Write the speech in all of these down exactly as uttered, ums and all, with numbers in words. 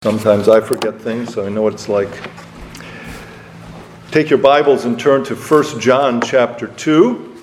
Sometimes I forget things, so I know what it's like. Take your Bibles and turn to First John chapter two.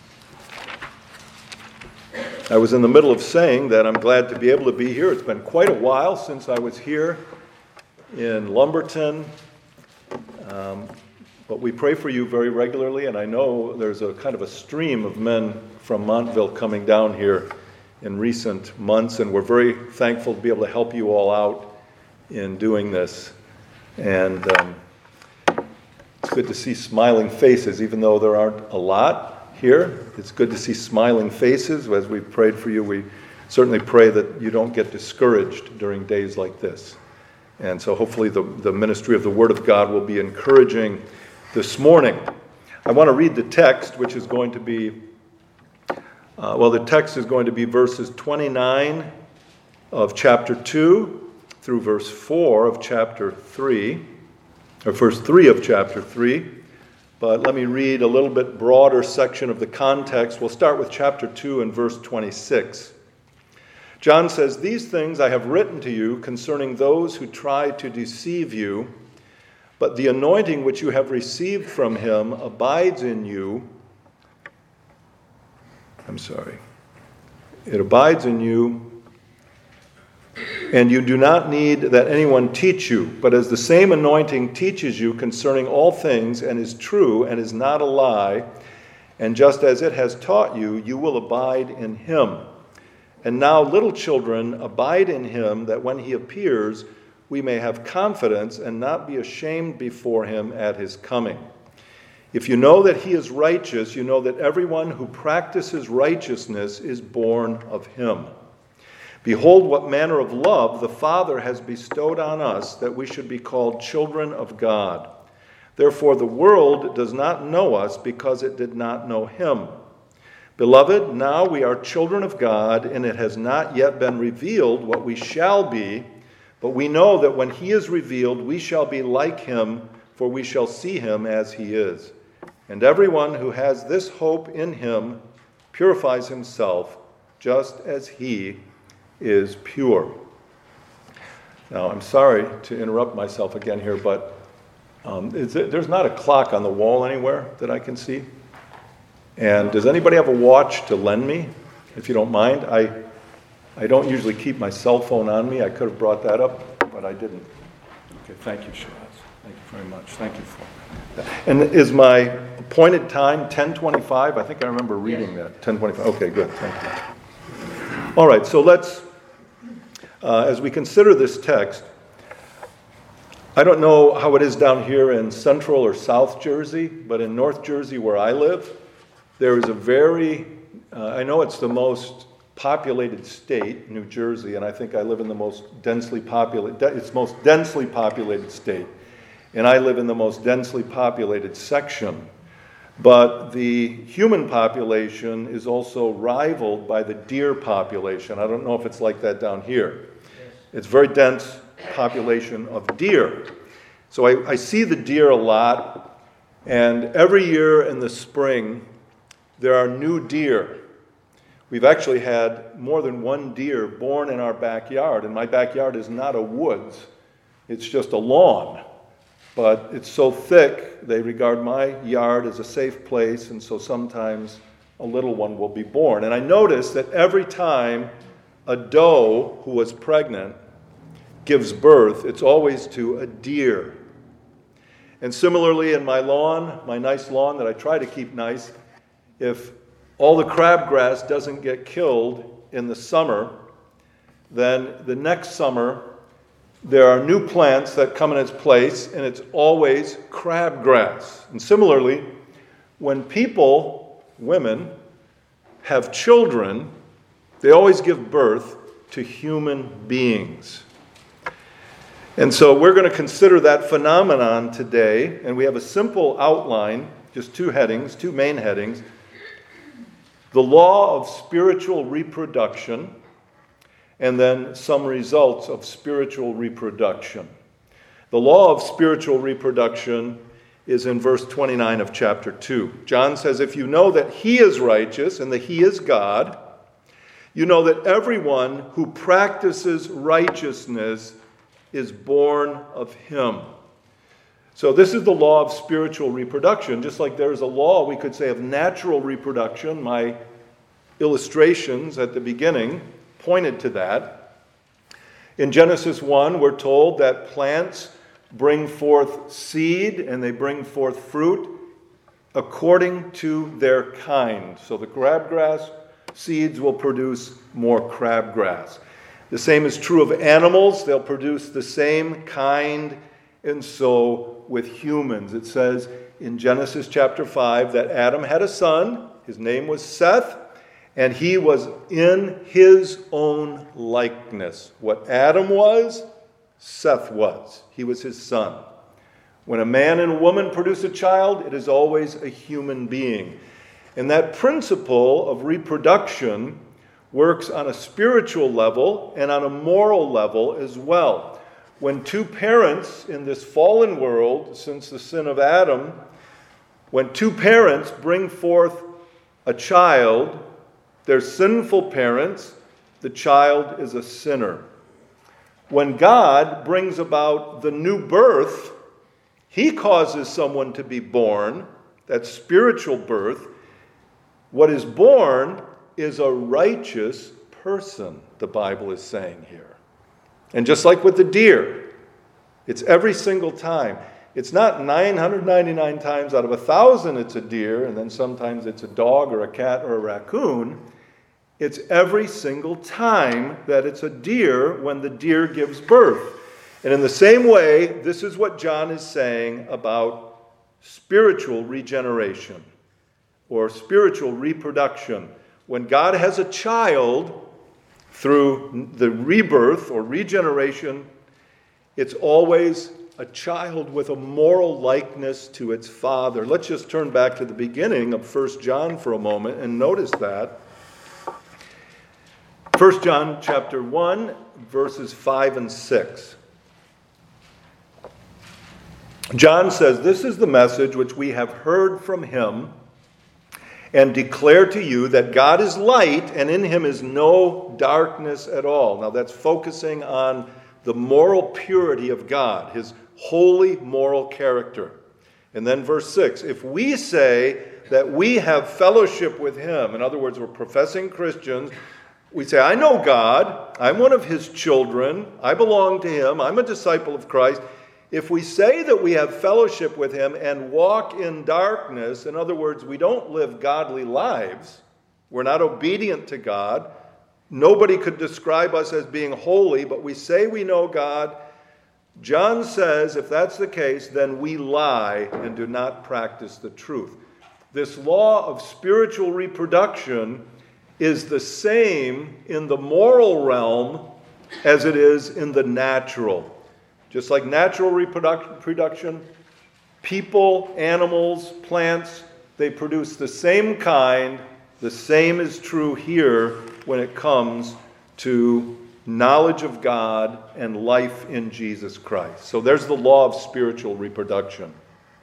I was in the middle of saying that I'm glad to be able to be here. It's been quite a while since I was here in Lumberton. Um, but we pray for you very regularly, and I know there's a kind of a stream of men from Montville coming down here in recent months, and we're very thankful to be able to help you all out in doing this. And um, it's good to see smiling faces, even though there aren't a lot here. It's good to see smiling faces. As we prayed for you, we certainly pray that you don't get discouraged during days like this. And so hopefully the, the ministry of the Word of God will be encouraging this morning. I want to read the text, which is going to be, uh, well, the text is going to be verses twenty-nine of chapter two through verse four of chapter three, or verse three of chapter three. But let me read a little bit broader section of the context. We'll start with chapter two and verse twenty-six. John says, "These things I have written to you concerning those who try to deceive you, but the anointing which you have received from him abides in you." I'm sorry. It abides in you, and you do not need that anyone teach you, but as the same anointing teaches you concerning all things and is true and is not a lie, and just as it has taught you, you will abide in him. And now, little children, abide in him, that when he appears, we may have confidence and not be ashamed before him at his coming. If you know that he is righteous, you know that everyone who practices righteousness is born of him. Behold, what manner of love the Father has bestowed on us, that we should be called children of God. Therefore, the world does not know us because it did not know him. Beloved, now we are children of God, and it has not yet been revealed what we shall be, but we know that when he is revealed, we shall be like him, for we shall see him as he is. And everyone who has this hope in him purifies himself, just as he is pure. Now, I'm sorry to interrupt myself again here, but um, is it, there's not a clock on the wall anywhere that I can see. And does anybody have a watch to lend me, if you don't mind? I I don't usually keep my cell phone on me. I could have brought that up, but I didn't. Okay, thank you, Shiraz. Thank you very much. Thank you for that. And is my appointed time ten twenty-five? I think I remember reading that. ten twenty-five. Okay, good. Thank you. All right, so let's, uh, as we consider this text, I don't know how it is down here in Central or South Jersey, but in North Jersey where I live, there is a very, uh, I know it's the most populated state, New Jersey, and I think I live in the most densely populated, it's most densely populated state, and I live in the most densely populated section. But the human population is also rivaled by the deer population. I don't know if it's like that down here. It's a very dense population of deer. So I, I see the deer a lot, and every year in the spring, there are new deer. We've actually had more than one deer born in our backyard, and my backyard is not a woods. It's just a lawn. But it's so thick, they regard my yard as a safe place, and so sometimes a little one will be born. And I noticed that every time a doe who was pregnant gives birth, it's always to a deer. And similarly in my lawn, my nice lawn that I try to keep nice, if all the crabgrass doesn't get killed in the summer, then the next summer there are new plants that come in its place, and it's always crabgrass. And similarly, when people, women, have children, they always give birth to human beings. And so we're going to consider that phenomenon today, and we have a simple outline, just two headings, two main headings. The law of spiritual reproduction, and then some results of spiritual reproduction. The law of spiritual reproduction is in verse twenty-nine of chapter two. John says, if you know that he is righteous and that he is God, you know that everyone who practices righteousness is born of him. So this is the law of spiritual reproduction. Just like there's a law, we could say, of natural reproduction. My illustrations at the beginning pointed to that. In Genesis one, we're told that plants bring forth seed and they bring forth fruit according to their kind. So the crabgrass seeds will produce more crabgrass. The same is true of animals. They'll produce the same kind, and so with humans. It says in Genesis chapter five that Adam had a son. His name was Seth, and he was in his own likeness. What Adam was, Seth was. He was his son. When a man and a woman produce a child, it is always a human being. And that principle of reproduction works on a spiritual level and on a moral level as well. When two parents in this fallen world, since the sin of Adam, when two parents bring forth a child, they're sinful parents, the child is a sinner. When God brings about the new birth, he causes someone to be born, that's spiritual birth. What is born is a righteous person, the Bible is saying here. And just like with the deer, it's every single time. It's not nine hundred ninety-nine times out of a thousand it's a deer, and then sometimes it's a dog or a cat or a raccoon. It's every single time that it's a deer when the deer gives birth. And in the same way, this is what John is saying about spiritual regeneration or spiritual reproduction. When God has a child through the rebirth or regeneration, it's always a child with a moral likeness to its father. Let's just turn back to the beginning of First John for a moment and notice that. First John chapter one, verses five and six. John says, "This is the message which we have heard from him and declare to you, that God is light and in him is no darkness at all." Now that's focusing on the moral purity of God, his holy moral character. And then verse six, "If we say that we have fellowship with him," in other words, we're professing Christians, we say, "I know God, I'm one of his children, I belong to him, I'm a disciple of Christ." If we say that we have fellowship with him and walk in darkness, in other words, we don't live godly lives, we're not obedient to God, nobody could describe us as being holy, but we say we know God, John says, if that's the case, then we lie and do not practice the truth. This law of spiritual reproduction is the same in the moral realm as it is in the natural. Just like natural reproduction, people, animals, plants, they produce the same kind. The same is true here when it comes to knowledge of God and life in Jesus Christ. So there's the law of spiritual reproduction.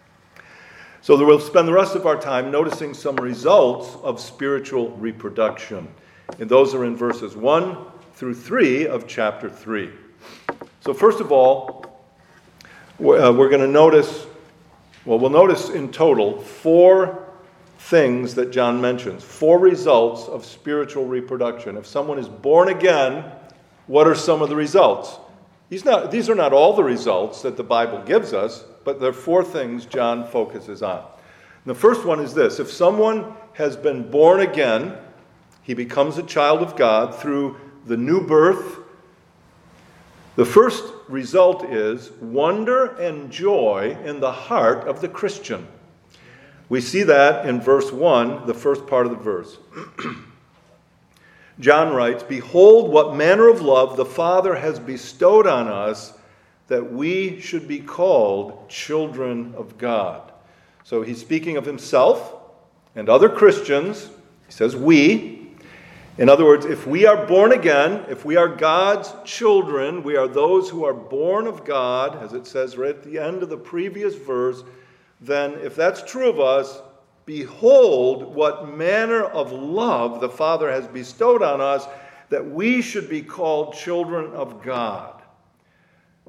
So we'll spend the rest of our time noticing some results of spiritual reproduction. And those are in verses one through three of chapter three. So first of all, we're going to notice, well, we'll notice in total four things that John mentions, four results of spiritual reproduction. If someone is born again, what are some of the results? These, not, these are not all the results that the Bible gives us, but there are four things John focuses on. And the first one is this: if someone has been born again, he becomes a child of God through the new birth. The first result is wonder and joy in the heart of the Christian. We see that in verse one, the first part of the verse. John writes, "Behold, what manner of love the Father has bestowed on us, that we should be called children of God." So he's speaking of himself and other Christians. He says we. In other words, if we are born again, if we are God's children, we are those who are born of God, as it says right at the end of the previous verse, then if that's true of us, behold what manner of love the Father has bestowed on us, that we should be called children of God.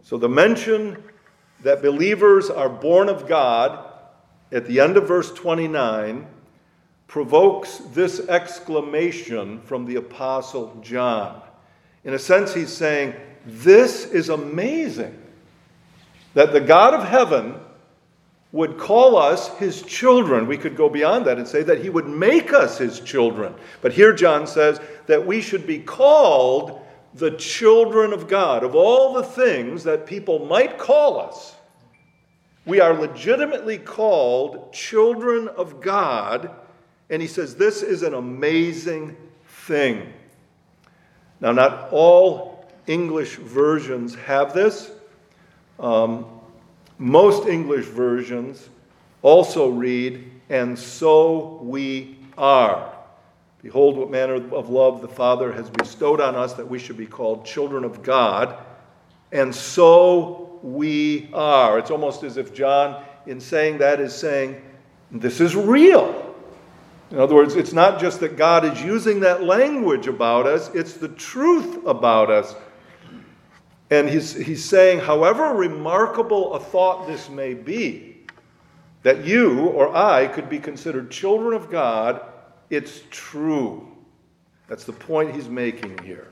So the mention that believers are born of God at the end of verse twenty-nine provokes this exclamation from the Apostle John. In a sense, he's saying, this is amazing that the God of heaven would call us his children. We could go beyond that and say that he would make us his children. But here John says that we should be called the children of God. Of all the things that people might call us, we are legitimately called children of God. And he says this is an amazing thing. Now, not all English versions have this. Um, most English versions also read, and so we are. Behold what manner of love the Father has bestowed on us, that we should be called children of God. And so we are. It's almost as if John, in saying that, is saying, this is real. In other words, it's not just that God is using that language about us, it's the truth about us. And he's, he's saying, however remarkable a thought this may be, that you or I could be considered children of God, it's true. That's the point he's making here.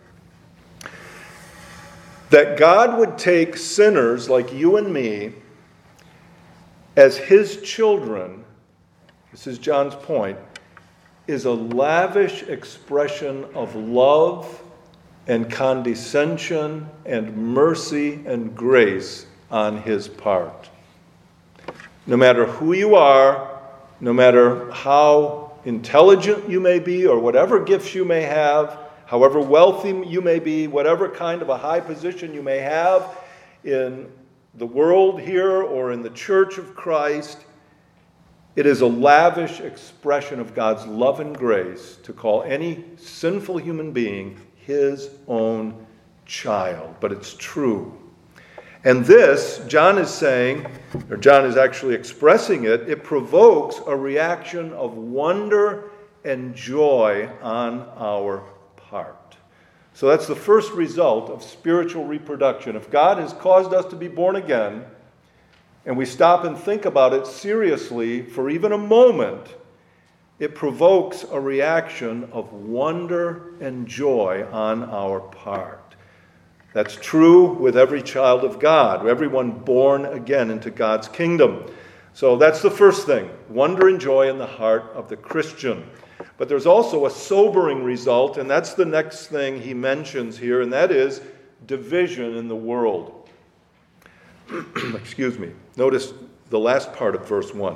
That God would take sinners like you and me as his children, this is John's point, is a lavish expression of love and condescension and mercy and grace on his part. No matter who you are, no matter how intelligent you may be or whatever gifts you may have, however wealthy you may be, whatever kind of a high position you may have in the world here or in the church of Christ, it is a lavish expression of God's love and grace to call any sinful human being his own child. But it's true. And this, John is saying, or John is actually expressing it, it provokes a reaction of wonder and joy on our part. So that's the first result of spiritual reproduction. If God has caused us to be born again, and we stop and think about it seriously for even a moment, it provokes a reaction of wonder and joy on our part. That's true with every child of God, everyone born again into God's kingdom. So that's the first thing, wonder and joy in the heart of the Christian. But there's also a sobering result, and that's the next thing he mentions here, and that is division in the world. Excuse me. Notice the last part of verse one.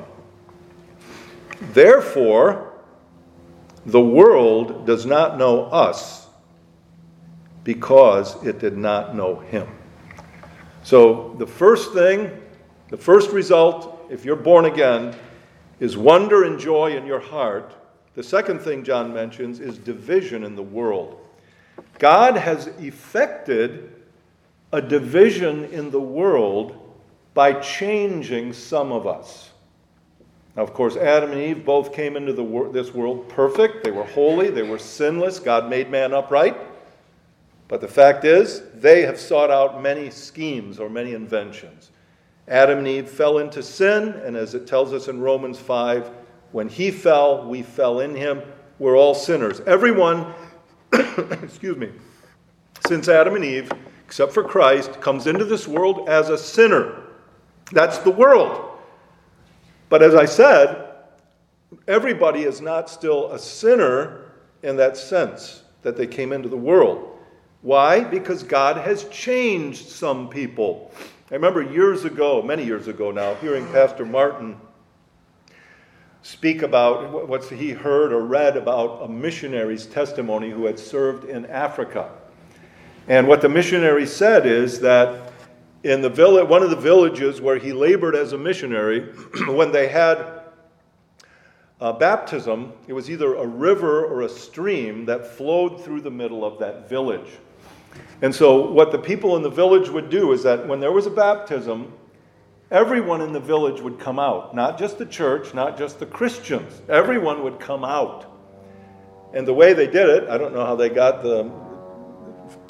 Therefore, the world does not know us because it did not know him. So the first thing, the first result, if you're born again, is wonder and joy in your heart. The second thing John mentions is division in the world. God has effected a division in the world by changing some of us. Now, of course, Adam and Eve both came into the wor- this world perfect. They were holy. They were sinless. God made man upright. But the fact is, they have sought out many schemes or many inventions. Adam and Eve fell into sin, and as it tells us in Romans five, when he fell, we fell in him. We're all sinners. Everyone, excuse me, since Adam and Eve, except for Christ, comes into this world as a sinner. That's the world. But as I said, everybody is not still a sinner in that sense that they came into the world. Why? Because God has changed some people. I remember years ago, many years ago now, hearing Pastor Martin speak about what he heard or read about a missionary's testimony who had served in Africa. And what the missionary said is that in the village, one of the villages where he labored as a missionary, when they had a baptism, it was either a river or a stream that flowed through the middle of that village. And so what the people in the village would do is that when there was a baptism, everyone in the village would come out. Not just the church, not just the Christians. Everyone would come out. And the way they did it, I don't know how they got the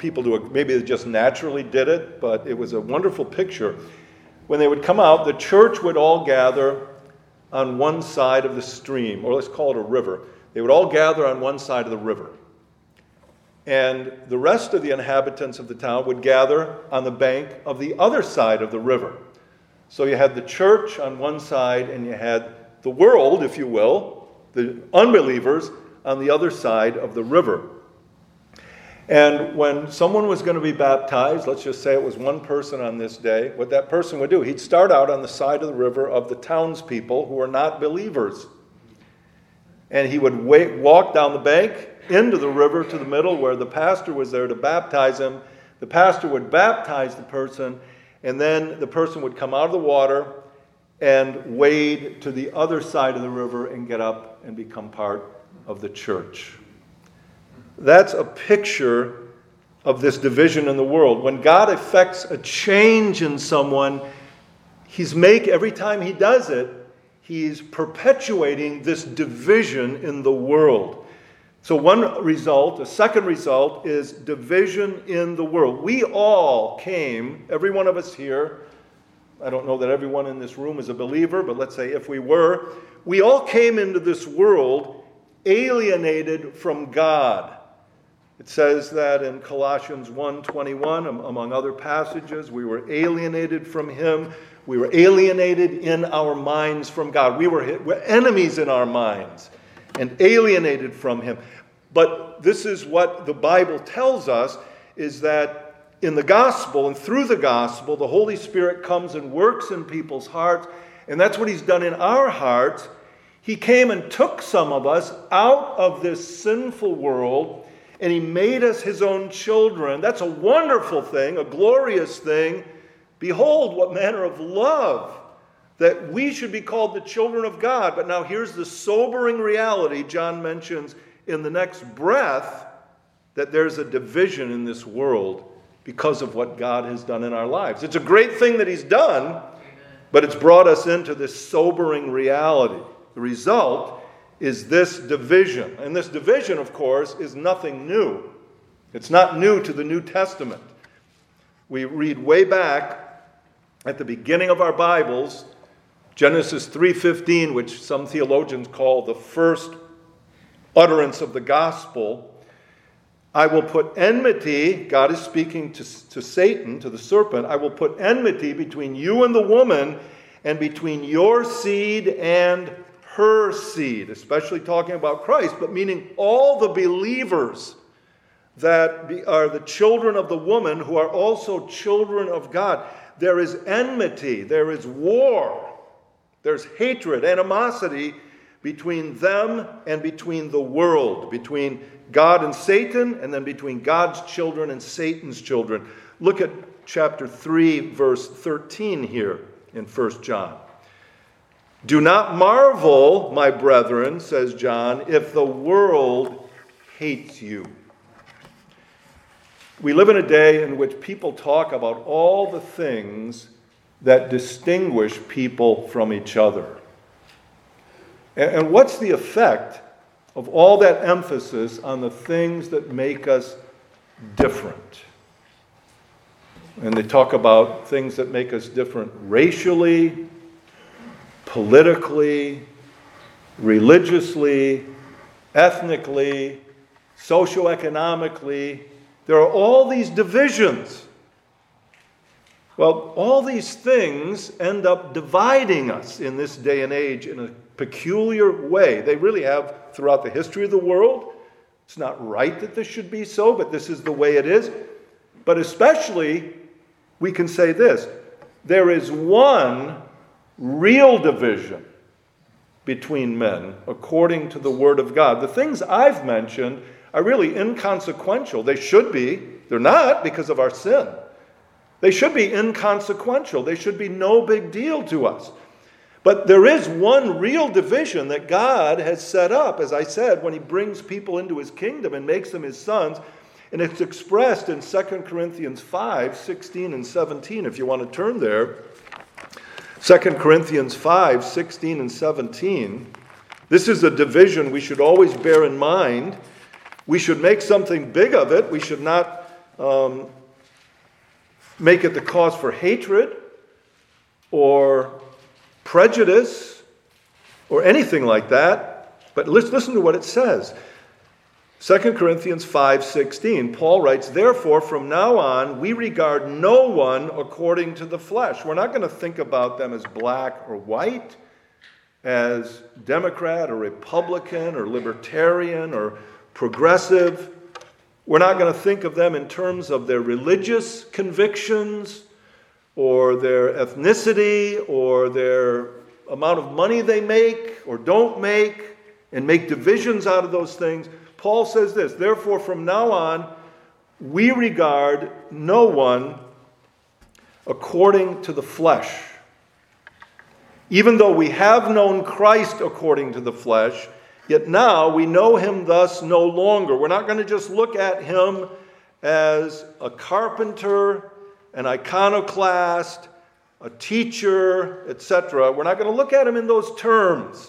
people do it. Maybe they just naturally did it, but it was a wonderful picture. When they would come out, the church would all gather on one side of the stream, or let's call it a river. They would all gather on one side of the river. And the rest of the inhabitants of the town would gather on the bank of the other side of the river. So you had the church on one side, and you had the world, if you will, the unbelievers, on the other side of the river. And when someone was going to be baptized, let's just say it was one person on this day, what that person would do, he'd start out on the side of the river of the townspeople who were not believers. And he would wait, walk down the bank into the river to the middle where the pastor was there to baptize him. The pastor would baptize the person, and then the person would come out of the water and wade to the other side of the river and get up and become part of the church. That's a picture of this division in the world. When God effects a change in someone, he's make every time he does it, he's perpetuating this division in the world. So one result, a second result, is division in the world. We all came, every one of us here, I don't know that everyone in this room is a believer, but let's say if we were, we all came into this world alienated from God. It says that in Colossians one twenty-one, among other passages, we were alienated from him. We were alienated in our minds from God. We were, we're enemies in our minds and alienated from him. But this is what the Bible tells us, is that in the gospel and through the gospel, the Holy Spirit comes and works in people's hearts, and that's what he's done in our hearts. He came and took some of us out of this sinful world, and he made us his own children. That's a wonderful thing, a glorious thing. Behold, what manner of love, that we should be called the children of God. But now here's the sobering reality John mentions in the next breath, that there's a division in this world because of what God has done in our lives. It's a great thing that he's done, but it's brought us into this sobering reality. The result is this division. And this division, of course, is nothing new. It's not new to the New Testament. We read way back at the beginning of our Bibles, Genesis three fifteen, which some theologians call the first utterance of the gospel. I will put enmity, God is speaking to, to Satan, to the serpent, I will put enmity between you and the woman, and between your seed and her seed, especially talking about Christ, but meaning all the believers that be, are the children of the woman who are also children of God. There is enmity, there is war, there's hatred, animosity between them and between the world, between God and Satan, and then between God's children and Satan's children. Look at chapter three, verse thirteen here in First John. Do not marvel, my brethren, says John, if the world hates you. We live in a day in which people talk about all the things that distinguish people from each other. And what's the effect of all that emphasis on the things that make us different? And they talk about things that make us different racially, politically, religiously, ethnically, socioeconomically. There are all these divisions. Well, all these things end up dividing us in this day and age in a peculiar way. They really have throughout the history of the world. It's not right that this should be so, but this is the way it is. But especially, we can say this: there is one real division between men according to the Word of God. The things I've mentioned are really inconsequential. They should be. They're not because of our sin. They should be inconsequential. They should be no big deal to us. But there is one real division that God has set up, as I said, when he brings people into his kingdom and makes them his sons. And it's expressed in Second Corinthians five, sixteen and seventeen, if you want to turn there. Second Corinthians five, sixteen and seventeen. This is a division we should always bear in mind. We should make something big of it. We should not um, make it the cause for hatred or prejudice or anything like that. But let's listen to what it says. Second Corinthians five sixteen, Paul writes, "Therefore, from now on, we regard no one according to the flesh." We're not going to think about them as black or white, as Democrat or Republican or Libertarian or progressive. We're not going to think of them in terms of their religious convictions or their ethnicity or their amount of money they make or don't make and make divisions out of those things. Paul says this, "Therefore, from now on, we regard no one according to the flesh. Even though we have known Christ according to the flesh, yet now we know him thus no longer." We're not going to just look at him as a carpenter, an iconoclast, a teacher, et cetera. We're not going to look at him in those terms.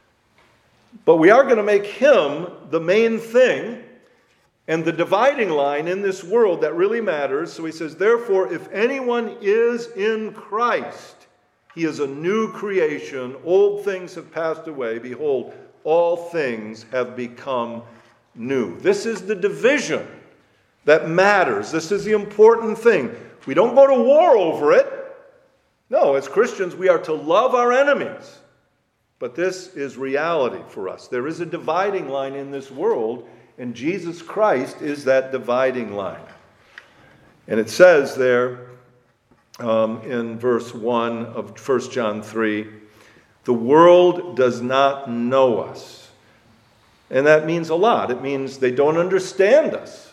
But we are going to make him the main thing and the dividing line in this world that really matters. So he says, "Therefore, if anyone is in Christ, he is a new creation. Old things have passed away. Behold, all things have become new." This is the division that matters. This is the important thing. We don't go to war over it. No, as Christians, we are to love our enemies. But this is reality for us. There is a dividing line in this world, and Jesus Christ is that dividing line. And it says there um, in verse one of First John three, "The world does not know us." And that means a lot. It means they don't understand us.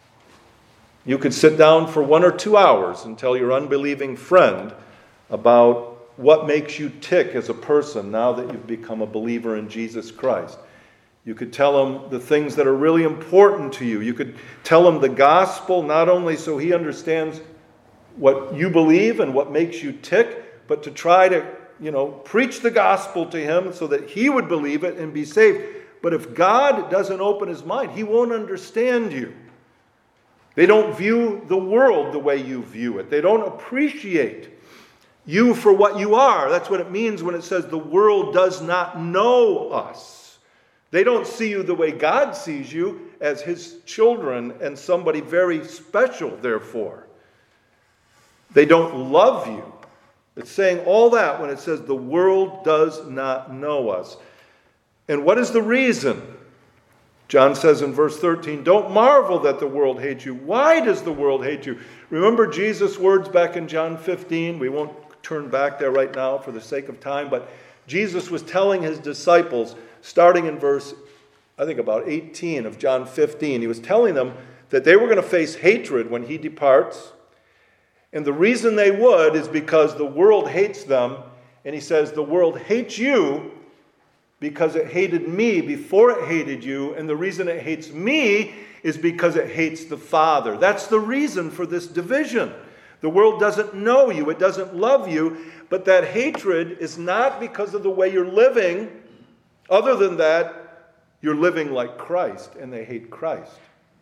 You could sit down for one or two hours and tell your unbelieving friend about what makes you tick as a person now that you've become a believer in Jesus Christ. You could tell him the things that are really important to you. You could tell him the gospel, not only so he understands what you believe and what makes you tick, but to try to, you know, preach the gospel to him so that he would believe it and be saved. But if God doesn't open his mind, he won't understand you. They don't view the world the way you view it. They don't appreciate you for what you are. That's what it means when it says the world does not know us. They don't see you the way God sees you, as his children and somebody very special, therefore. They don't love you. It's saying all that when it says the world does not know us. And what is the reason? John says in verse thirteen, "Don't marvel that the world hates you." Why does the world hate you? Remember Jesus' words back in John fifteen? We won't turn back there right now for the sake of time, but Jesus was telling his disciples, starting in verse, I think about eighteen of John fifteen, he was telling them that they were going to face hatred when he departs. And the reason they would is because the world hates them. And he says, the world hates you because it hated me before it hated you. And the reason it hates me is because it hates the Father. That's the reason for this division. The world doesn't know you. It doesn't love you. But that hatred is not because of the way you're living. Other than that, you're living like Christ, and they hate Christ.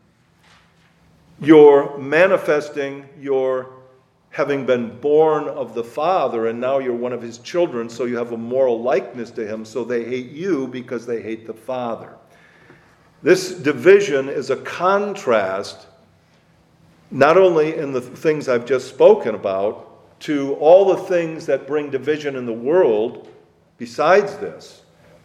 You're manifesting your having been born of the Father, and now you're one of his children, so you have a moral likeness to him, so they hate you because they hate the Father. This division is a contrast, not only in the things I've just spoken about, to all the things that bring division in the world besides this.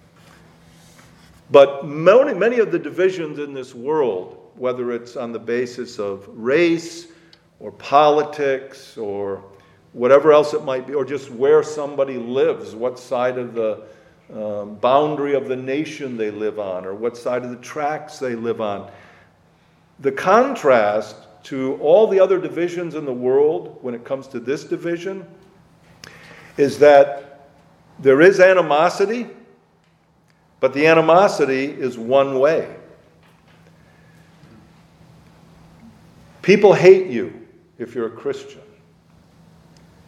But many, many of the divisions in this world, whether it's on the basis of race or politics or whatever else it might be, or just where somebody lives, what side of the um, boundary of the nation they live on, or what side of the tracks they live on. The contrast to all the other divisions in the world when it comes to this division is that there is animosity, but the animosity is one way. People hate you if you're a Christian.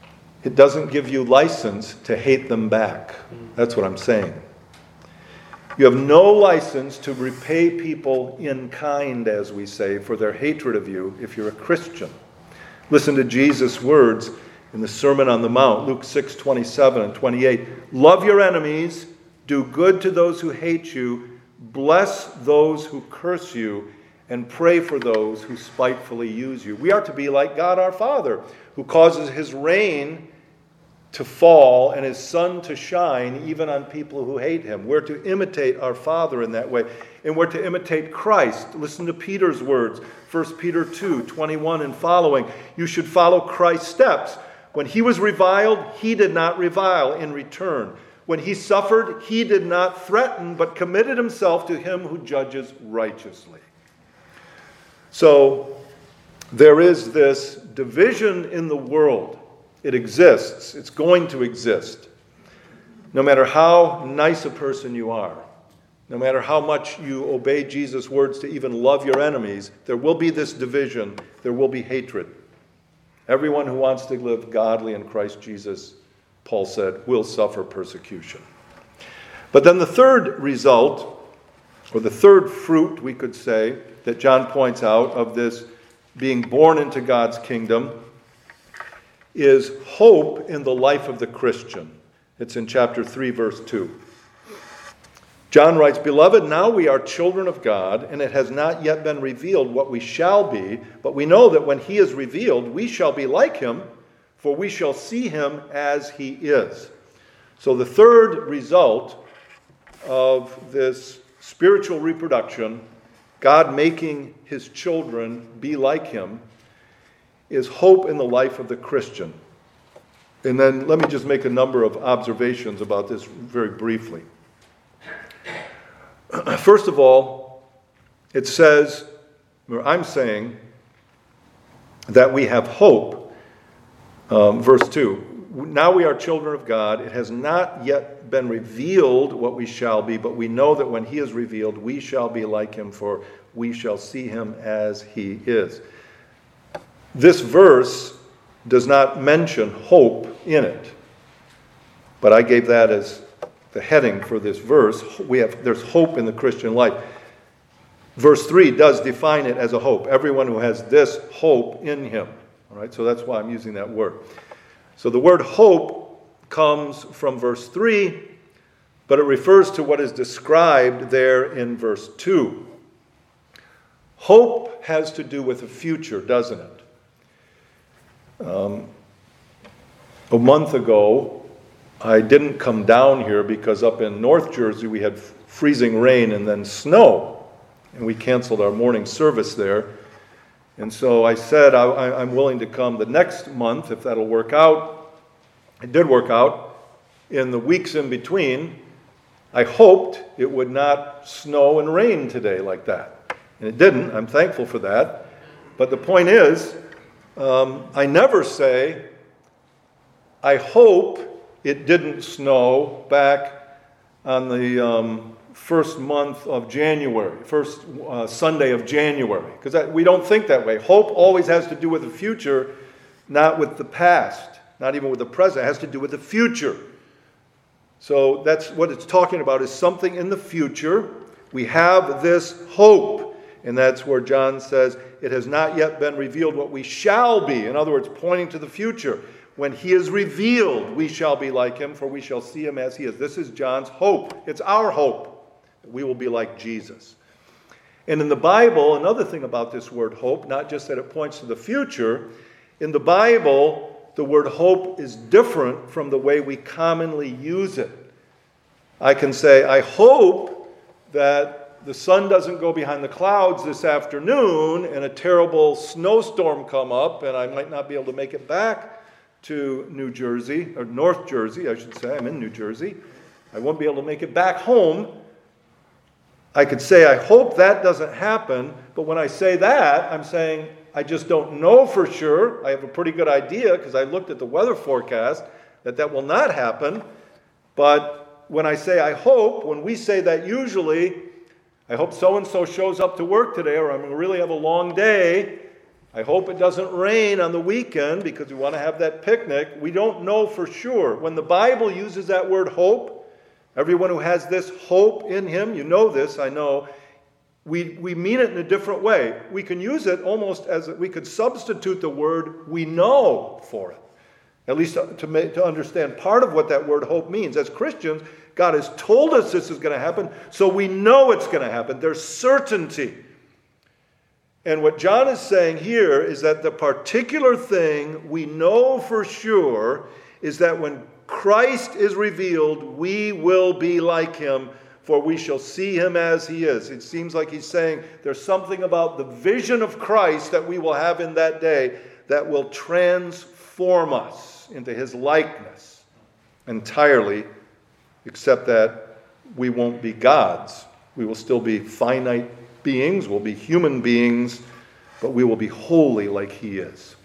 It doesn't give you license to hate them back. That's what I'm saying. You have no license to repay people in kind, as we say, for their hatred of you if you're a Christian. Listen to Jesus' words in the Sermon on the Mount, Luke six, twenty-seven and twenty-eight. Love your enemies, do good to those who hate you, bless those who curse you, and pray for those who spitefully use you. We are to be like God our Father, who causes his rain to fall and his sun to shine even on people who hate him. We're to imitate our Father in that way. And we're to imitate Christ. Listen to Peter's words, First Peter two, twenty-one and following. You should follow Christ's steps. When he was reviled, he did not revile in return. When he suffered, he did not threaten, but committed himself to him who judges righteously. So there is this division in the world. It exists. It's going to exist. No matter how nice a person you are, no matter how much you obey Jesus' words to even love your enemies, there will be this division. There will be hatred. Everyone who wants to live godly in Christ Jesus, Paul said, will suffer persecution. But then the third result, or the third fruit, we could say, that John points out of this being born into God's kingdom is hope in the life of the Christian. It's in chapter three, verse two. John writes, Beloved, now we are children of God, and it has not yet been revealed what we shall be, but we know that when he is revealed, we shall be like him, for we shall see him as he is. So the third result of this spiritual reproduction, God making his children be like him, is hope in the life of the Christian. And then let me just make a number of observations about this very briefly. First of all, it says, or I'm saying, that we have hope. Um, verse two, now we are children of God. It has not yet been revealed what we shall be, but we know that when he is revealed, we shall be like him, for we shall see him as he is. This verse does not mention hope in it, but I gave that as the heading for this verse. We have there's hope in the Christian life. Verse three does define it as a hope. Everyone who has this hope in him. All right, so that's why I'm using that word. So the word hope comes from verse three, but it refers to what is described there in verse two. Hope has to do with the future, doesn't it? Um, a month ago, I didn't come down here because up in North Jersey we had freezing rain and then snow, and we canceled our morning service there. And so I said I, I'm willing to come the next month if that'll work out. It did work out. In the weeks in between, I hoped it would not snow and rain today like that. And it didn't. I'm thankful for that. But the point is, um, I never say, I hope it didn't snow back on the um, first month of January, first uh, Sunday of January. Because we don't think that way. Hope always has to do with the future, not with the past, not even with the present. It has to do with the future. So that's what it's talking about, is something in the future. We have this hope. And that's where John says, it has not yet been revealed what we shall be. In other words, pointing to the future. When he is revealed, we shall be like him, for we shall see him as he is. This is John's hope. It's our hope that we will be like Jesus. And in the Bible, another thing about this word hope, not just that it points to the future, in the Bible, the word hope is different from the way we commonly use it. I can say, I hope that the sun doesn't go behind the clouds this afternoon and a terrible snowstorm come up and I might not be able to make it back to New Jersey, or North Jersey, I should say. I'm in New Jersey. I won't be able to make it back home. I could say, I hope that doesn't happen, but when I say that, I'm saying, I just don't know for sure. I have a pretty good idea because I looked at the weather forecast that that will not happen. But when I say I hope, when we say that usually, I hope so-and-so shows up to work today, or I'm going to really have a long day. I hope it doesn't rain on the weekend because we want to have that picnic. We don't know for sure. When the Bible uses that word hope, Everyone who has this hope in him, you know this, I know, we, we mean it in a different way. We can use it almost as, we could substitute the word we know for it. At least to, make, to understand part of what that word hope means. As Christians, God has told us this is going to happen, so we know it's going to happen. There's certainty. And what John is saying here is that the particular thing we know for sure is that when Christ is revealed, we will be like him, for we shall see him as he is. It seems like he's saying there's something about the vision of Christ that we will have in that day that will transform us into his likeness entirely, except that we won't be gods. We will still be finite beings, we'll be human beings, but we will be holy like he is.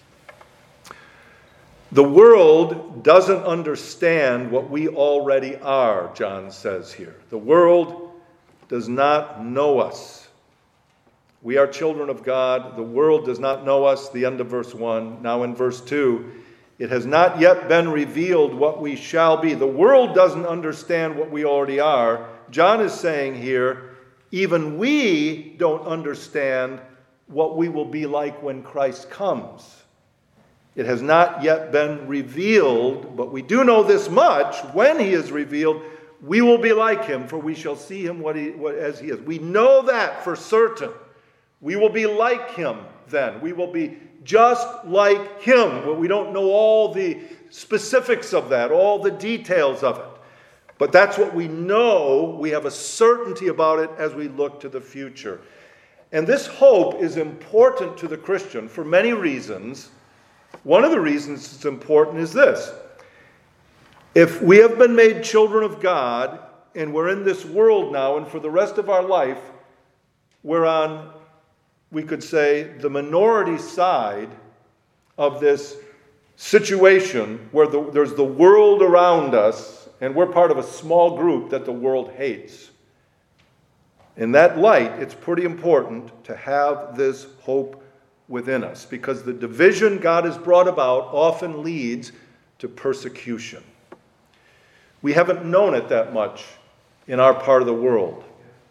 The world doesn't understand what we already are, John says here. The world does not know us. We are children of God. The world does not know us, the end of verse one. Now in verse two, it has not yet been revealed what we shall be. The world doesn't understand what we already are. John is saying here, even we don't understand what we will be like when Christ comes. It has not yet been revealed, but we do know this much: when he is revealed, we will be like him, for we shall see him what he, what, as he is. We know that for certain. We will be like him then. We will be just like him. But we don't know all the specifics of that, all the details of it. But that's what we know. We have a certainty about it as we look to the future. And this hope is important to the Christian for many reasons. One of the reasons it's important is this. If we have been made children of God and we're in this world now, and for the rest of our life, we're on, we could say, the minority side of this situation where the, there's the world around us, and we're part of a small group that the world hates. In that light, it's pretty important to have this hope within us, because the division God has brought about often leads to persecution. We haven't known it that much in our part of the world.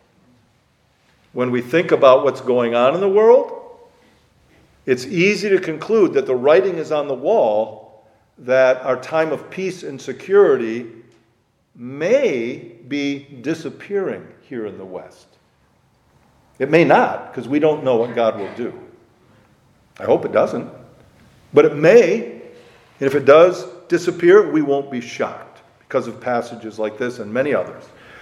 When we think about what's going on in the world, it's easy to conclude that the writing is on the wall that our time of peace and security may be disappearing here in the West. It may not, because we don't know what God will do. I hope it doesn't. But it may. And if it does disappear, we won't be shocked because of passages like this and many others.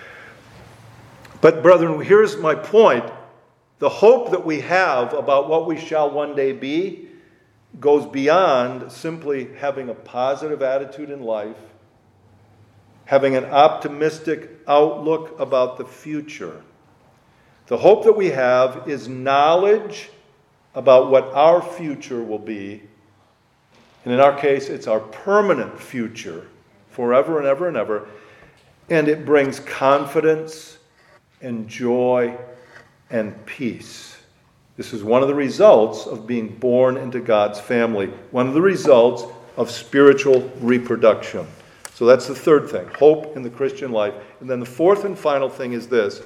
But brethren, here's my point. The hope that we have about what we shall one day be goes beyond simply having a positive attitude in life, having an optimistic outlook about the future. The hope that we have is knowledge about what our future will be. And in our case, it's our permanent future, forever and ever and ever. And it brings confidence and joy and peace. This is one of the results of being born into God's family, one of the results of spiritual reproduction. So that's the third thing, hope in the Christian life. And then the fourth and final thing is this.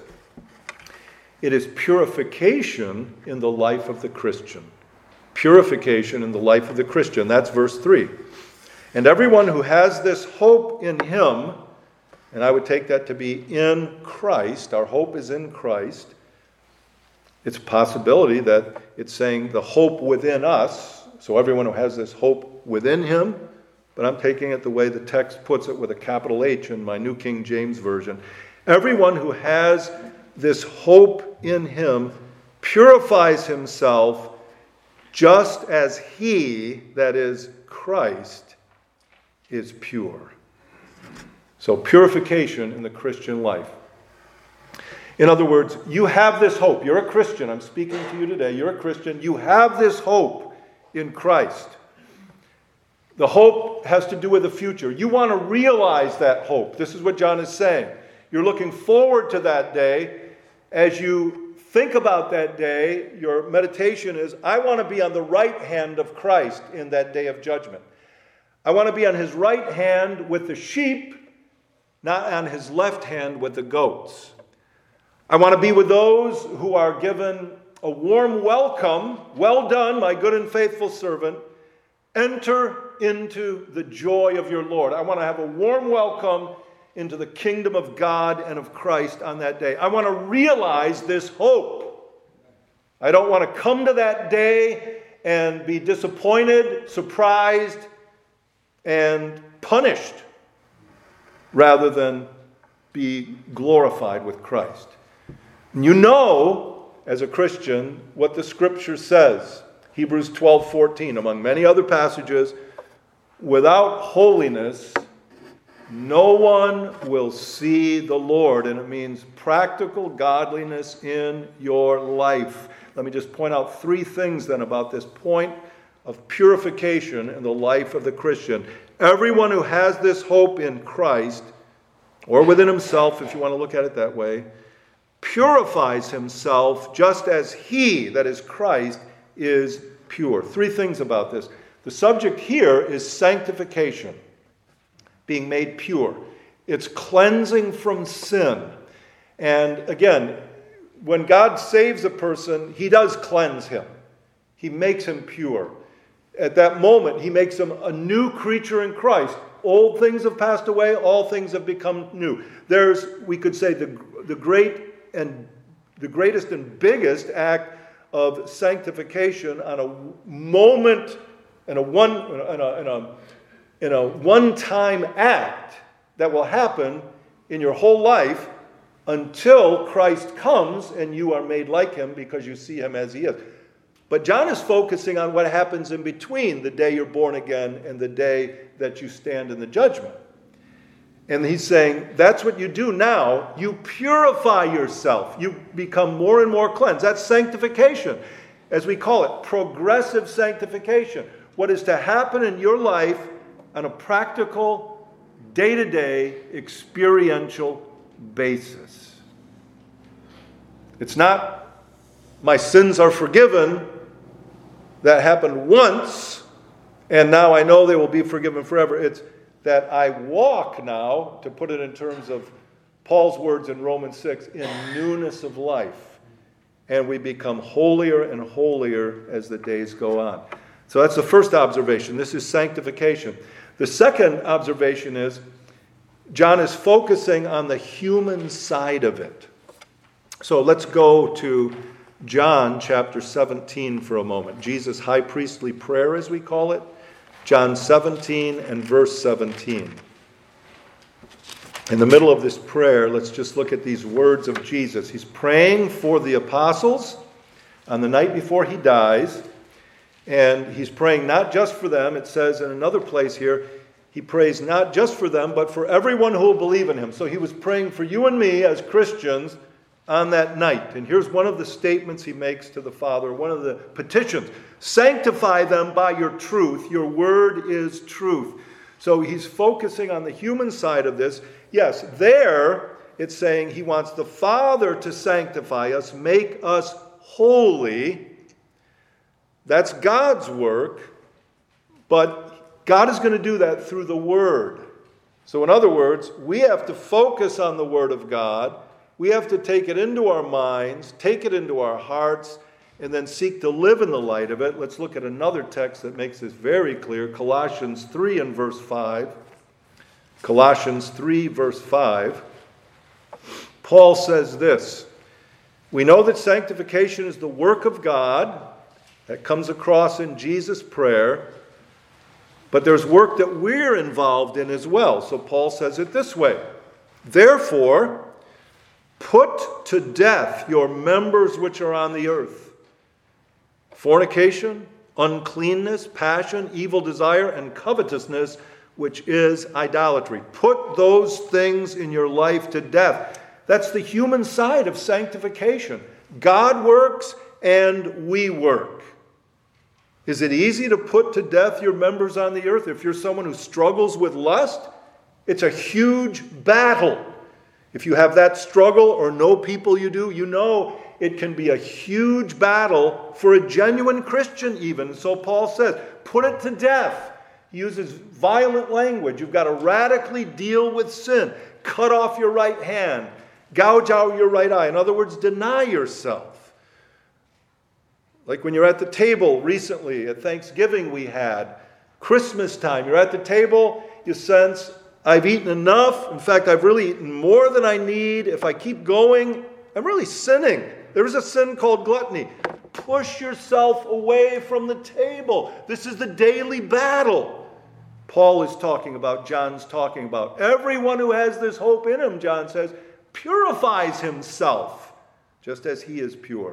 It is purification in the life of the Christian. Purification in the life of the Christian. That's verse three. And everyone who has this hope in him, and I would take that to be in Christ, our hope is in Christ. It's a possibility that it's saying the hope within us, so everyone who has this hope within him, but I'm taking it the way the text puts it with a capital H in my New King James Version. Everyone who has this hope in him purifies himself just as he, that is Christ, is pure. So purification in the Christian life. In other words, you have this hope. You're a Christian. I'm speaking to you today. You're a Christian. You have this hope in Christ. The hope has to do with the future. You want to realize that hope. This is what John is saying. You're looking forward to that day. As you think about that day, your meditation is, I want to be on the right hand of Christ in that day of judgment. I want to be on his right hand with the sheep not on his left hand with the goats. I want to be with those who are given a warm welcome. Well done, my good and faithful servant. Enter into the joy of your Lord. I want to have a warm welcome into the kingdom of God and of Christ on that day. I want to realize this hope. I don't want to come to that day and be disappointed, surprised, and punished, rather than be glorified with Christ. And you know, as a Christian, what the Scripture says. Hebrews twelve fourteen, among many other passages, without holiness, no one will see the Lord. And it means practical godliness in your life. Let me just point out three things then about this point of purification in the life of the Christian. Everyone who has this hope in Christ, or within himself, if you want to look at it that way, purifies himself just as he, that is Christ, is pure. Three things about this. The subject here is sanctification, being made pure. It's cleansing from sin. And again, when God saves a person, he does cleanse him. He makes him pure. At that moment, he makes him a new creature in Christ. Old things have passed away, all things have become new. There's, we could say, the, the great and the greatest and biggest act of sanctification on a moment, in a one in a, in a, in a one-time act that will happen in your whole life until Christ comes and you are made like him because you see him as he is. But John is focusing on what happens in between the day you're born again and the day that you stand in the judgment. And he's saying, that's what you do now. You purify yourself. You become more and more cleansed. That's sanctification, as we call it, progressive sanctification. What is to happen in your life on a practical, day-to-day, experiential basis. It's not, my sins are forgiven. That happened once, and now I know they will be forgiven forever. It's that I walk now, to put it in terms of Paul's words in Romans six, in newness of life. And we become holier and holier as the days go on. So that's the first observation. This is sanctification. The second observation is John is focusing on the human side of it. So let's go to John chapter seventeen for a moment. Jesus' high priestly prayer, as we call it. John seventeen and verse seventeen. In the middle of this prayer, let's just look at these words of Jesus. He's praying for the apostles on the night before he dies. And he's praying not just for them. It says in another place here, he prays not just for them, but for everyone who will believe in him. So he was praying for you and me as Christians on that night. And here's one of the statements he makes to the Father, one of the petitions. Sanctify them by your truth. Your word is truth. So he's focusing on the human side of this. Yes, there it's saying he wants the Father to sanctify us, make us holy. That's God's work. But God is going to do that through the Word. So in other words, we have to focus on the Word of God. We have to take it into our minds, take it into our hearts, and then seek to live in the light of it. Let's look at another text that makes this very clear. Colossians three and verse five. Colossians three, verse five. Paul says this, we know that sanctification is the work of God that comes across in Jesus' prayer, but there's work that we're involved in as well. So Paul says it this way, therefore, put to death your members which are on the earth. Fornication, uncleanness, passion, evil desire, and covetousness, which is idolatry. Put those things in your life to death. That's the human side of sanctification. God works and we work. Is it easy to put to death your members on the earth? If you're someone who struggles with lust, it's a huge battle. If you have that struggle or know people you do, you know it can be a huge battle for a genuine Christian even. So Paul says, put it to death. He uses violent language. You've got to radically deal with sin. Cut off your right hand. Gouge out your right eye. In other words, deny yourself. Like when you're at the table recently, at Thanksgiving we had, Christmas time, you're at the table, you sense, I've eaten enough. In fact, I've really eaten more than I need. If I keep going, I'm really sinning. There is a sin called gluttony. Push yourself away from the table. This is the daily battle Paul is talking about, John's talking about. Everyone who has this hope in him, John says, purifies himself, just as he is pure.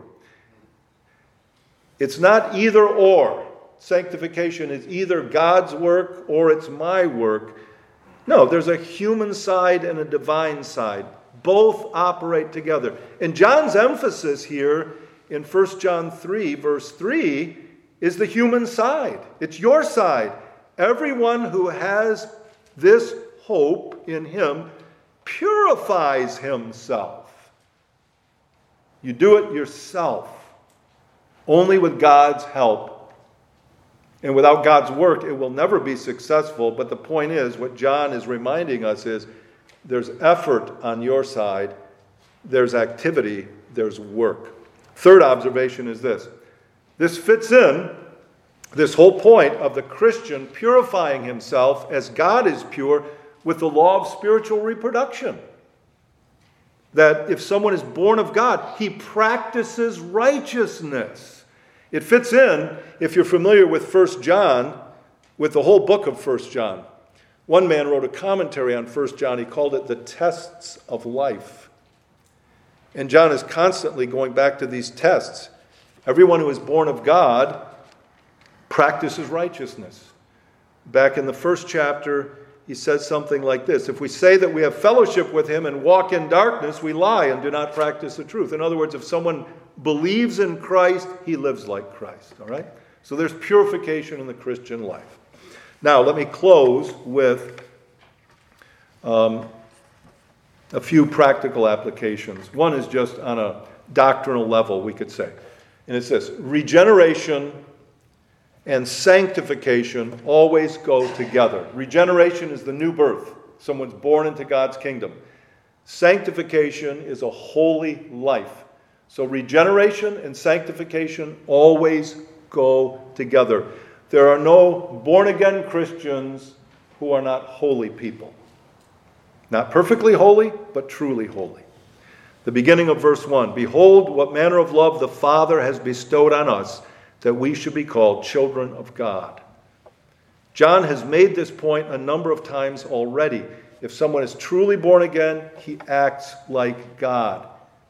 It's not either or. Sanctification is either God's work or it's my work. No, there's a human side and a divine side. Both operate together. And John's emphasis here in First John three, verse three, is the human side. It's your side. Everyone who has this hope in him purifies himself. You do it yourself, only with God's help. And without God's work, it will never be successful. But the point is, what John is reminding us is, there's effort on your side, there's activity, there's work. Third observation is this. This fits in, this whole point of the Christian purifying himself as God is pure, with the law of spiritual reproduction. That if someone is born of God, he practices righteousness. It fits in, if you're familiar with First John, with the whole book of First John. One man wrote a commentary on First John. He called it the tests of life. And John is constantly going back to these tests. Everyone who is born of God practices righteousness. Back in the first chapter, he says something like this. If we say that we have fellowship with him and walk in darkness, we lie and do not practice the truth. In other words, if someone believes in Christ, he lives like Christ. All right? So there's purification in the Christian life. Now, let me close with um, a few practical applications. One is just on a doctrinal level, we could say. And it's this. Regeneration and sanctification always go together. Regeneration is the new birth. Someone's born into God's kingdom. Sanctification is a holy life. So regeneration and sanctification always go together. There are no born-again Christians who are not holy people. Not perfectly holy, but truly holy. The beginning of verse one, behold what manner of love the Father has bestowed on us, that we should be called children of God. John has made this point a number of times already. If someone is truly born again, he acts like God.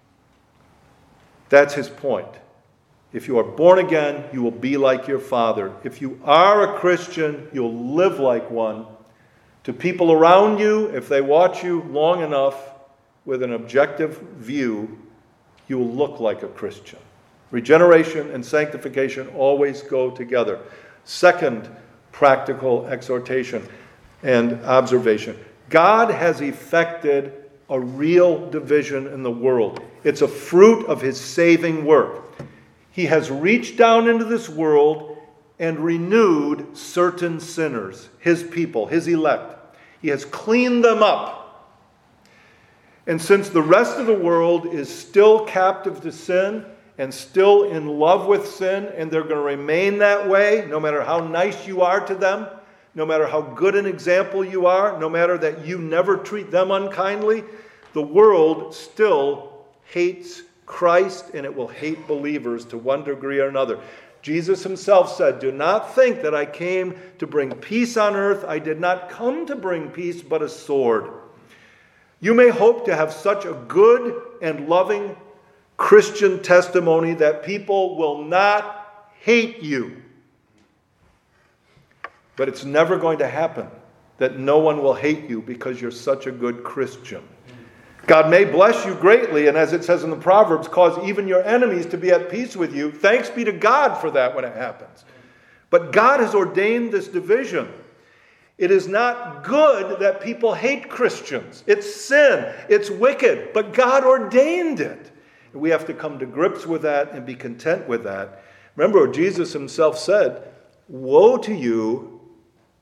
That's his point. If you are born again, you will be like your Father. If you are a Christian, you'll live like one. To people around you, if they watch you long enough with an objective view, you will look like a Christian. Regeneration and sanctification always go together. Second practical exhortation and observation. God has effected a real division in the world. It's a fruit of his saving work. He has reached down into this world and renewed certain sinners, his people, his elect. He has cleaned them up. And since the rest of the world is still captive to sin and still in love with sin, and they're going to remain that way, no matter how nice you are to them, no matter how good an example you are, no matter that you never treat them unkindly, the world still hates Christ, and it will hate believers to one degree or another. Jesus himself said, do not think that I came to bring peace on earth. I did not come to bring peace, but a sword. You may hope to have such a good and loving Christian testimony that people will not hate you. But it's never going to happen that no one will hate you because you're such a good Christian. God may bless you greatly, and as it says in the Proverbs, cause even your enemies to be at peace with you. Thanks be to God for that when it happens. But God has ordained this division. It is not good that people hate Christians. It's sin. It's wicked. But God ordained it. And we have to come to grips with that and be content with that. Remember what Jesus himself said, woe to you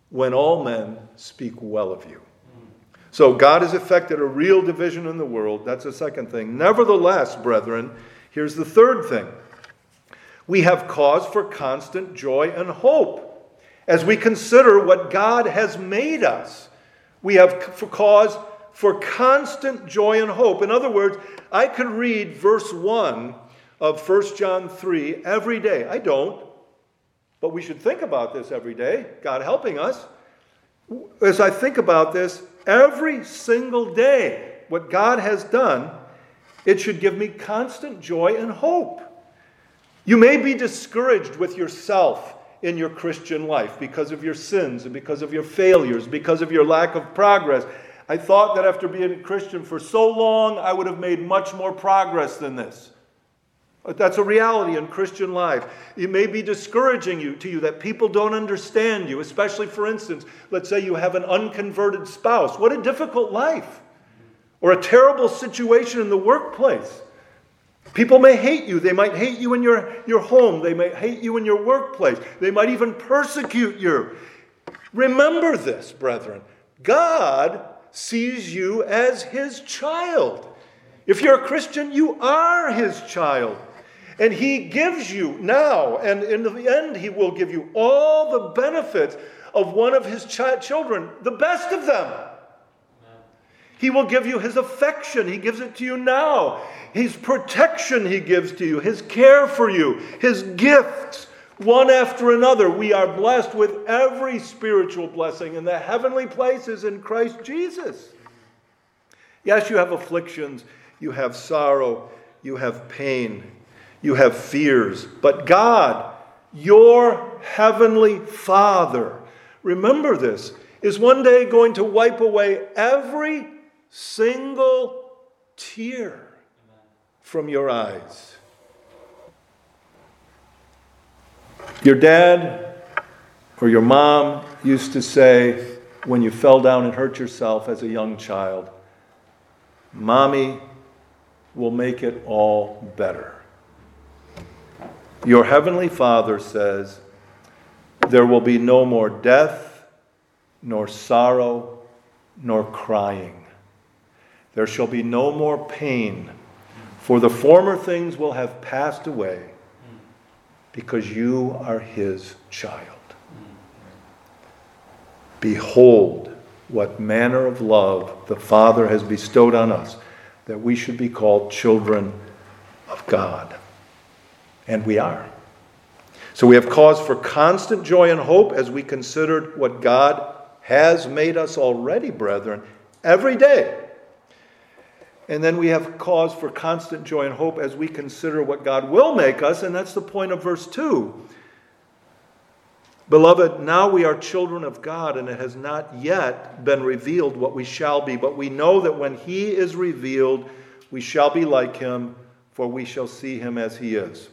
when all men speak well of you. So God has effected a real division in the world. That's the second thing. Nevertheless, brethren, here's the third thing. We have cause for constant joy and hope as we consider what God has made us. We have cause for constant joy and hope. In other words, I could read verse one of First John three every day. I don't, but we should think about this every day, God helping us. As I think about this, every single day, what God has done, it should give me constant joy and hope. You may be discouraged with yourself in your Christian life because of your sins and because of your failures, because of your lack of progress. I thought that after being a Christian for so long, I would have made much more progress than this. But that's a reality in Christian life. It may be discouraging you to you that people don't understand you, especially, for instance, let's say you have an unconverted spouse. What a difficult life. Or a terrible situation in the workplace. People may hate you. They might hate you in your, your home. They may hate you in your workplace. They might even persecute you. Remember this, brethren. God sees you as His child. If you're a Christian, you are His child. And He gives you now, and in the end, He will give you all the benefits of one of His ch- children, the best of them. He will give you His affection. He gives it to you now. His protection He gives to you. His care for you. His gifts, one after another. We are blessed with every spiritual blessing in the heavenly places in Christ Jesus. Yes, you have afflictions. You have sorrow. You have pain. You have fears. But God, your heavenly Father, remember this, is one day going to wipe away every single tear from your eyes. Your dad or your mom used to say when you fell down and hurt yourself as a young child, "Mommy will make it all better." Your heavenly Father says, there will be no more death, nor sorrow, nor crying. There shall be no more pain, for the former things will have passed away, because you are His child. Behold, what manner of love the Father has bestowed on us, that we should be called children of God. And we are. So we have cause for constant joy and hope as we consider what God has made us already, brethren, every day. And then we have cause for constant joy and hope as we consider what God will make us, and that's the point of verse two. Beloved, now we are children of God, and it has not yet been revealed what we shall be. But we know that when He is revealed, we shall be like Him, for we shall see Him as He is.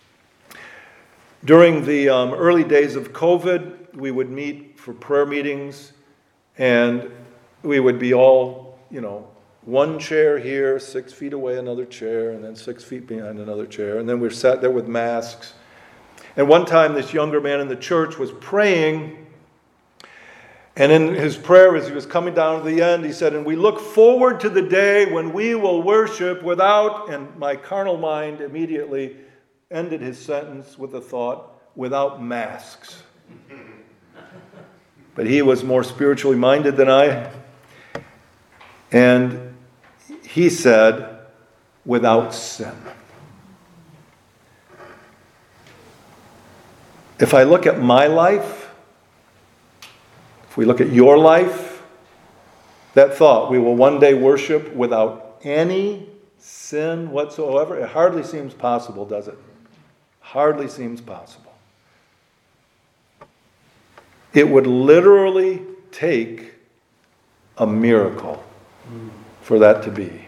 During the um, early days of COVID, we would meet for prayer meetings, and we would be all, you know, one chair here, six feet away another chair, and then six feet behind another chair, and then we're sat there with masks. And one time this younger man in the church was praying, and in his prayer as he was coming down to the end, he said, "And we look forward to the day when we will worship without," and my carnal mind immediately ended his sentence with the thought, "without masks." But he was more spiritually minded than I. And he said, "without sin." If I look at my life, if we look at your life, that thought, we will one day worship without any sin whatsoever, it hardly seems possible, does it? Hardly seems possible. It would literally take a miracle for that to be.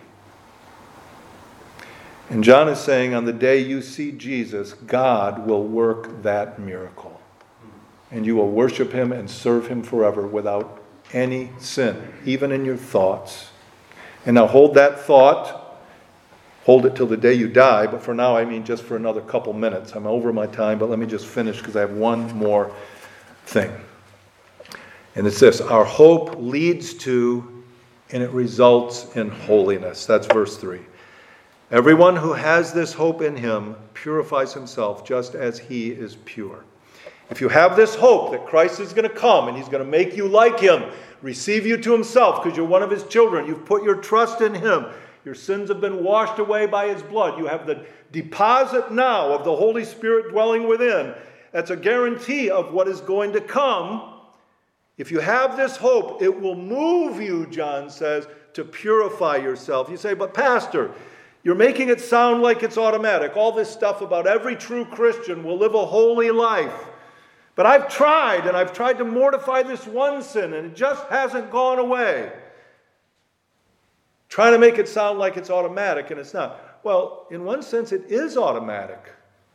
And John is saying, on the day you see Jesus, God will work that miracle. And you will worship Him and serve Him forever without any sin, even in your thoughts. And now hold that thought. Hold it till the day you die, but for now, I mean just for another couple minutes. I'm over my time, but let me just finish because I have one more thing. And it's this, our hope leads to and it results in holiness. That's verse three. Everyone who has this hope in him purifies himself just as he is pure. If you have this hope that Christ is going to come and he's going to make you like him, receive you to himself because you're one of his children, you've put your trust in him, your sins have been washed away by his blood, you have the deposit now of the Holy Spirit dwelling within, that's a guarantee of what is going to come. If you have this hope, it will move you, John says, to purify yourself. You say, but Pastor, you're making it sound like it's automatic. All this stuff about every true Christian will live a holy life. But I've tried, and I've tried to mortify this one sin, and it just hasn't gone away. Trying to make it sound like it's automatic, and it's not. Well, in one sense, it is automatic.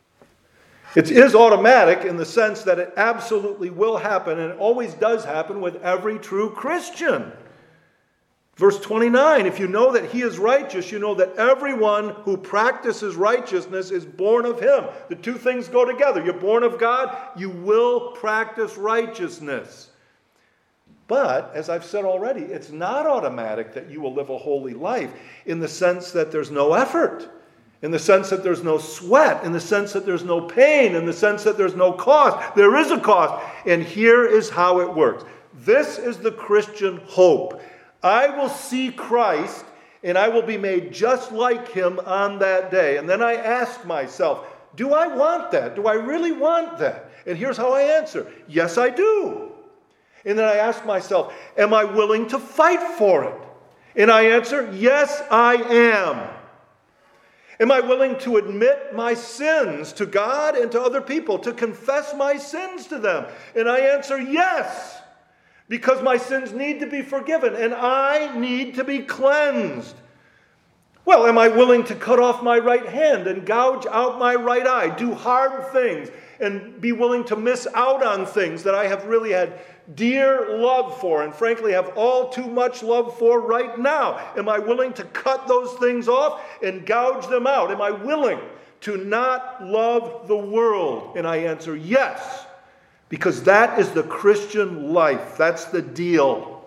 It is automatic in the sense that it absolutely will happen, and it always does happen with every true Christian. Verse twenty-nine, if you know that he is righteous, you know that everyone who practices righteousness is born of him. The two things go together. You're born of God, you will practice righteousness. But, as I've said already, it's not automatic that you will live a holy life in the sense that there's no effort, in the sense that there's no sweat, in the sense that there's no pain, in the sense that there's no cost. There is a cost, and here is how it works. This is the Christian hope. I will see Christ, and I will be made just like him on that day. And then I ask myself, do I want that? Do I really want that? And here's how I answer. Yes, I do. And then I ask myself, am I willing to fight for it? And I answer, yes, I am. Am I willing to admit my sins to God and to other people, to confess my sins to them? And I answer, yes. Because my sins need to be forgiven and I need to be cleansed. Well, am I willing to cut off my right hand and gouge out my right eye, do hard things, and be willing to miss out on things that I have really had dear love for and frankly have all too much love for right now? Am I willing to cut those things off and gouge them out? Am I willing to not love the world? And I answer yes. Because that is the Christian life. That's the deal.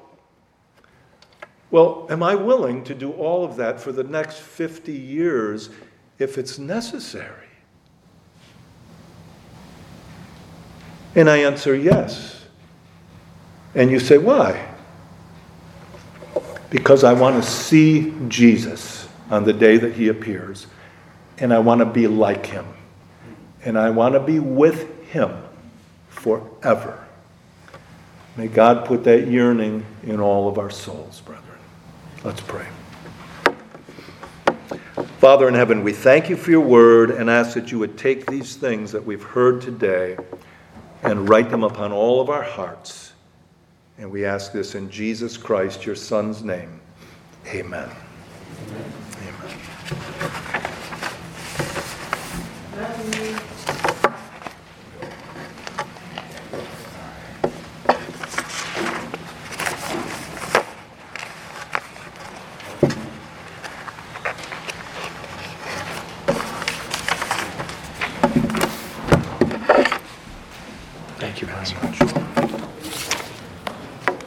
Well, am I willing to do all of that for the next fifty years if it's necessary? And I answer yes. And you say, why? Because I want to see Jesus on the day that he appears. And I want to be like him. And I want to be with him forever. May God put that yearning in all of our souls, brethren. Let's pray. Father in heaven, we thank you for your word and ask that you would take these things that we've heard today and write them upon all of our hearts. And we ask this in Jesus Christ, your Son's name. Amen. Amen. Amen. Thank you very much.